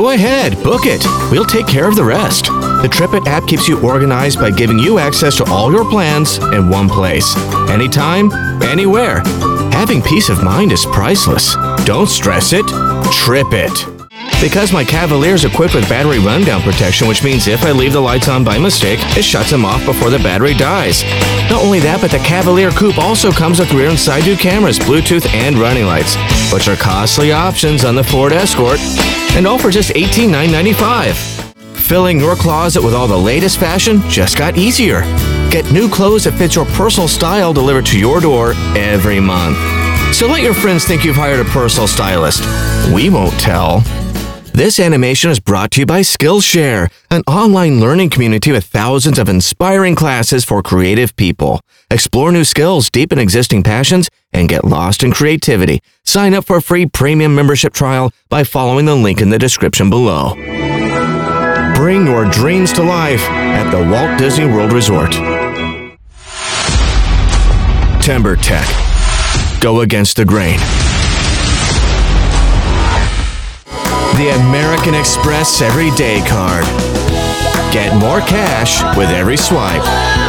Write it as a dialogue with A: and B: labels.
A: Go ahead, book it. We'll take care of the rest. The TripIt app keeps you organized by giving you access to all your plans in one place. Anytime, anywhere. Having peace of mind is priceless. Don't stress it. TripIt. Because my Cavalier is equipped with battery rundown protection, which means if I leave the lights on by mistake, it shuts them off before the battery dies. Not only that, but the Cavalier Coupe also comes with rear and side view cameras, Bluetooth, and running lights, which are costly options on the Ford Escort, and all for just $18,995. Filling your closet with all the latest fashion just got easier. Get new clothes that fit your personal style delivered to your door every month. So let your friends think you've hired a personal stylist. We won't tell. This animation is brought to you by Skillshare, an online learning community with thousands of inspiring classes for creative people. Explore new skills, deepen existing passions, and get lost in creativity. Sign up for a free premium membership trial by following the link in the description below. Bring your dreams to life at the Walt Disney World Resort. TimberTech. Go against the grain. The American Express Everyday Card. Get more cash with every swipe.